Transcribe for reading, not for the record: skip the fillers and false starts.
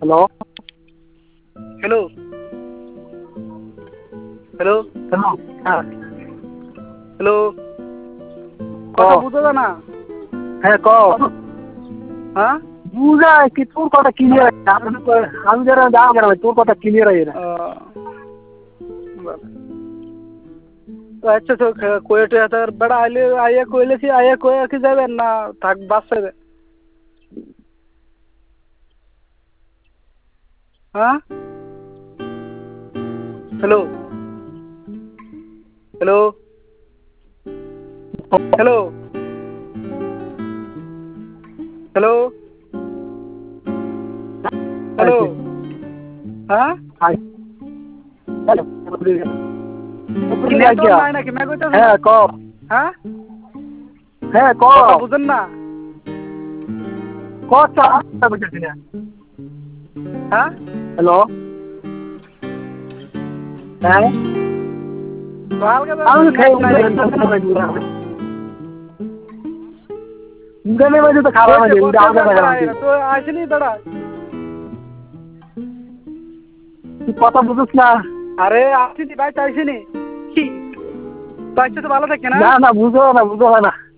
Hello hello hello hello হ্যাঁ hello কথা বুঝো না? হ্যাঁ ক হ্যাঁ বুঝা কি তোর কথা ক্লিয়ার আমি যারা যাওয়া কেন তোর কথা ক্লিয়ার হয় না আচ্ছা তো কোয়েটে তার বড় আইলে আইয়া কইলে কি আইয়া কইয়া কি যাবেন না থাক বাসে হ্যাঁ hello hello hello hello hello হ্যাঁ ক্লিয়ার নাই নাকি মে কইতাছ হ্যাঁ ক হ্যাঁ হ্যাঁ ক কথা বুঝেন না কথা বুঝতেছি না হ্যাঁ হ্যালো হ্যাঁ আমি খাই ইন্টারনে বাজে তো খাবার বাজে তো আসেনি দাঁড়া তুই কথা বুঝিস না আরে আসিনি ভাই চাইছিনি কি তো ভালো থাকে না না বুঝো না